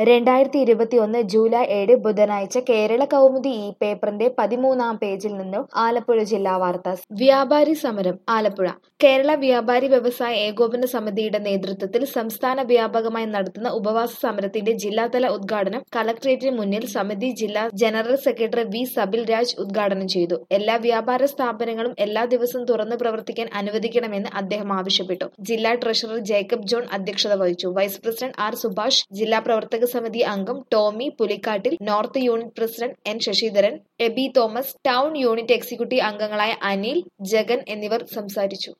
2021 July 7 ബുധനാഴ്ച കേരള കൗമുദി ഈ പേപ്പറിന്റെ 13-ാം പേജിൽ നിന്നും ആലപ്പുഴ ജില്ലാ വാർത്ത. വ്യാപാരി സമരം ആലപ്പുഴ. കേരള വ്യാപാരി വ്യവസായ ഏകോപന സമിതിയുടെ നേതൃത്വത്തിൽ സംസ്ഥാന വ്യാപകമായി നടത്തുന്ന ഉപവാസ സമരത്തിന്റെ ജില്ലാതല ഉദ്ഘാടനം കളക്ടറേറ്റിന് മുന്നിൽ സമിതി ജില്ലാ general secretary V. Sabil Raj ഉദ്ഘാടനം ചെയ്തു. എല്ലാ വ്യാപാര സ്ഥാപനങ്ങളും എല്ലാ ദിവസവും തുറന്നു പ്രവർത്തിക്കാൻ അനുവദിക്കണമെന്ന് അദ്ദേഹം ആവശ്യപ്പെട്ടു. ജില്ലാ ട്രഷറർ ജേക്കബ് ജോൺ അധ്യക്ഷത വഹിച്ചു. Vice president R. സുഭാഷ്, ജില്ലാ പ്രവർത്തക സമിതി അംഗം Tomy Pulikkattil, north unit president N. Sasidharan, Abi Thomas, town unit executive അംഗങ്ങളായ അനിൽ, ജഗൻ എന്നിവർ സംസാരിച്ചു.